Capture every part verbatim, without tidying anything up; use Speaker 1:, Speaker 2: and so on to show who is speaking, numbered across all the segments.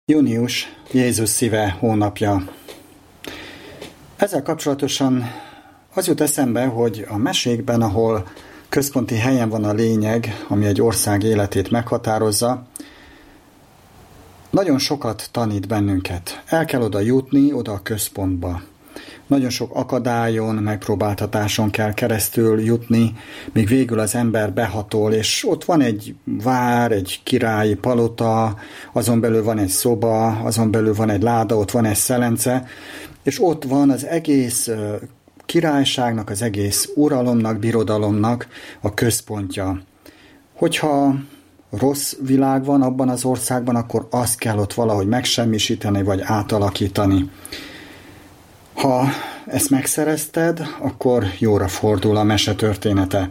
Speaker 1: Június, Jézus szíve hónapja. Ezzel kapcsolatosan az jut eszembe, hogy a mesékben, ahol központi helyen van a lényeg, ami egy ország életét meghatározza, nagyon sokat tanít bennünket. El kell oda jutni, oda a központba. Nagyon sok akadályon, megpróbáltatáson kell keresztül jutni, míg végül az ember behatol, és ott van egy vár, egy királyi palota, azon belül van egy szoba, azon belül van egy láda, ott van egy szelence, és ott van az egész királyságnak, az egész uralomnak, birodalomnak a központja. Hogyha rossz világ van abban az országban, akkor azt kell ott valahogy megsemmisíteni, vagy átalakítani. Ha ezt megszerezted, akkor jóra fordul a mese története.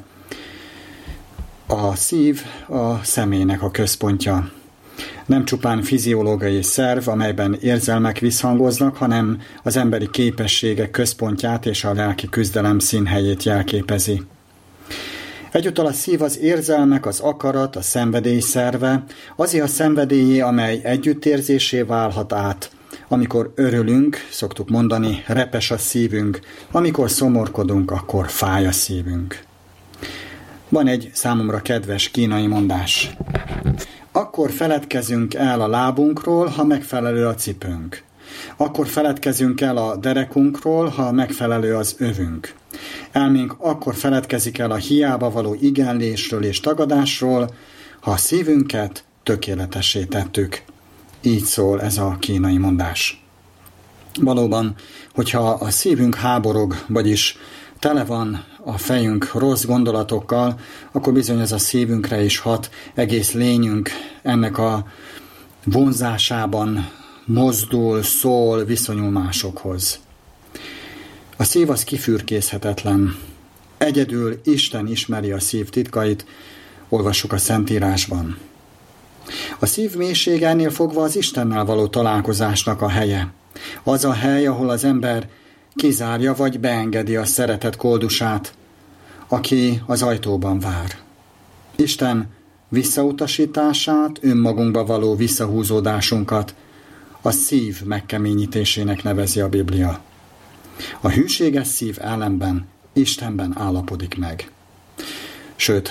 Speaker 1: A szív a személynek a központja. Nem csupán fiziológiai szerv, amelyben érzelmek visszhangoznak, hanem az emberi képességek központját és a lelki küzdelem színhelyét jelképezi. Egyúttal a szív az érzelmek, az akarat, a szenvedély szerve, azért a szenvedélyé, amely együttérzésé válhat át. Amikor örülünk, szoktuk mondani, repes a szívünk, amikor szomorkodunk, akkor fáj a szívünk. Van egy számomra kedves kínai mondás. Akkor feledkezünk el a lábunkról, ha megfelelő a cipőnk. Akkor feledkezünk el a derekunkról, ha megfelelő az övünk. Elménk akkor feledkezik el a hiába való igenlésről és tagadásról, ha a szívünket tökéletessé tettük. Így szól ez a kínai mondás. Valóban, hogyha a szívünk háborog, vagyis tele van a fejünk rossz gondolatokkal, akkor bizony ez a szívünkre is hat, egész lényünk ennek a vonzásában mozdul, szól, viszonyul másokhoz. A szív az kifürkészhetetlen. Egyedül Isten ismeri a szív titkait, olvassuk a Szentírásban. A szív mélysége ennél fogva az Istennel való találkozásnak a helye. Az a hely, ahol az ember kizárja vagy beengedi a szeretet koldusát, aki az ajtóban vár. Isten visszautasítását, önmagunkba való visszahúzódásunkat a szív megkeményítésének nevezi a Biblia. A hűséges szív ellenben Istenben állapodik meg. Sőt,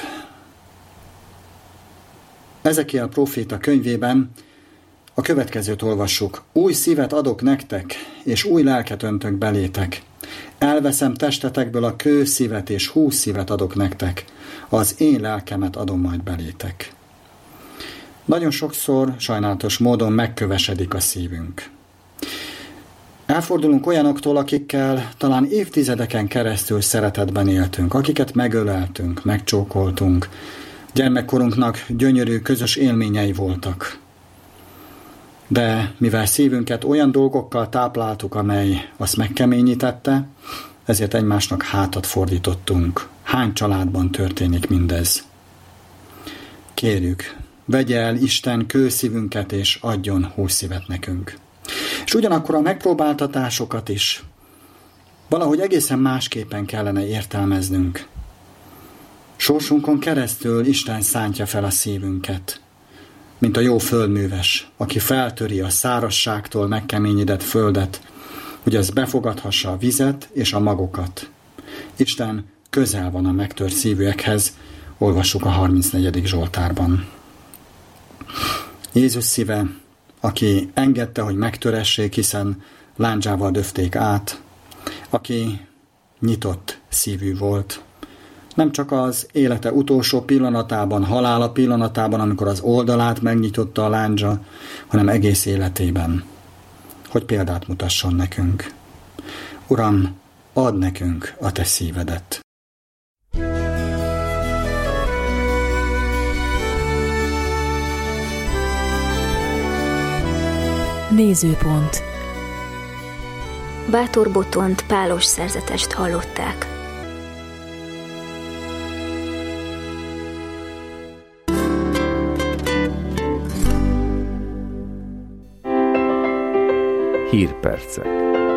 Speaker 1: Ezekiel próféta könyvében a következőt olvassuk. Új szívet adok nektek, és új lelket öntök belétek. Elveszem testetekből a kő szívet, és hús szívet adok nektek. Az én lelkemet adom majd belétek. Nagyon sokszor sajnálatos módon megkövesedik a szívünk. Elfordulunk olyanoktól, akikkel talán évtizedeken keresztül szeretetben éltünk, akiket megöleltünk, megcsókoltunk. Gyermekkorunknak gyönyörű közös élményei voltak. De mivel szívünket olyan dolgokkal tápláltuk, amely azt megkeményítette, ezért egymásnak hátat fordítottunk. Hány családban történik mindez? Kérjük, vegye el Isten kőszívünket, és adjon hússzívet nekünk. És ugyanakkor a megpróbáltatásokat is valahogy egészen másképpen kellene értelmeznünk. Sorsunkon keresztül Isten szántja fel a szívünket, mint a jó földműves, aki feltöri a szárazságtól megkeményedett földet, hogy az befogadhassa a vizet és a magokat. Isten közel van a megtört szívűekhez, olvassuk a harmincnegyedik Zsoltárban. Jézus szíve, aki engedte, hogy megtöressék, hiszen lándzsával döfték át, aki nyitott szívű volt. Nem csak az élete utolsó pillanatában, halála pillanatában, amikor az oldalát megnyitotta a lándzsa, hanem egész életében, hogy példát mutasson nekünk. Uram, add nekünk a te szívedet.
Speaker 2: Nézőpont.
Speaker 3: Bátor Botont pálos szerzetest hallották.
Speaker 4: Hírpercek.